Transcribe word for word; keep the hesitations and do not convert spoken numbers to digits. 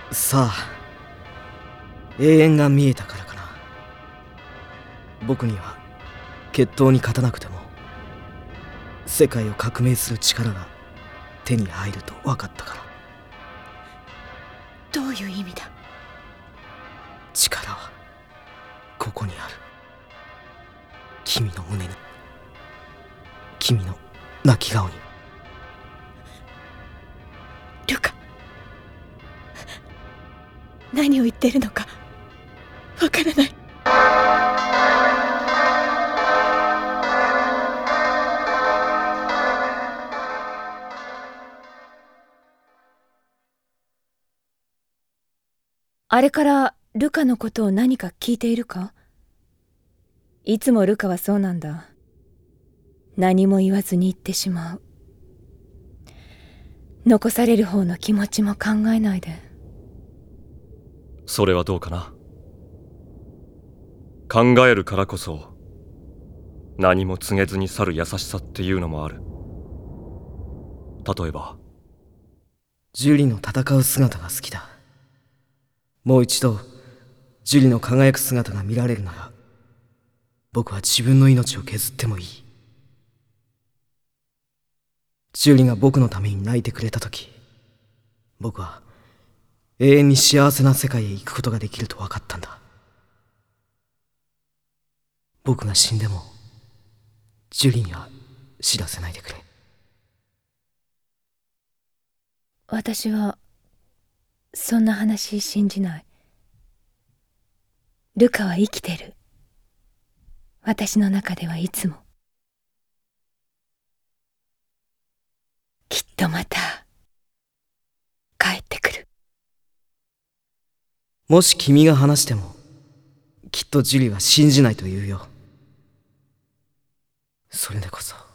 さあ、永遠が見えたからかな。僕には決闘に勝たなくても世界を革命する力が手に入ると分かったから。 どういう意味だ？ 力はここにある。君の胸に、君の泣き顔に。 ルカ、何を言ってるのかわからない。あれからルカのことを何か聞いているか？いつもルカはそうなんだ。何も言わずに言ってしまう。残される方の気持ちも考えないで。 それはどうかな。考えるからこそ何も告げずに去る優しさっていうのもある。例えばジュリの戦う姿が好きだ。もう一度ジュリの輝く姿が見られるなら、僕は自分の命を削ってもいい。ジュリが僕のために泣いてくれた時、僕は永遠に幸せな世界へ行くことができると分かったんだ。僕が死んでもジュリには知らせないでくれ。 私はそんな話信じない。ルカは生きてる。私の中ではいつも。きっとまた帰ってくる。 もし君が話してもきっとジュリは信じないと言うよ。それでこそ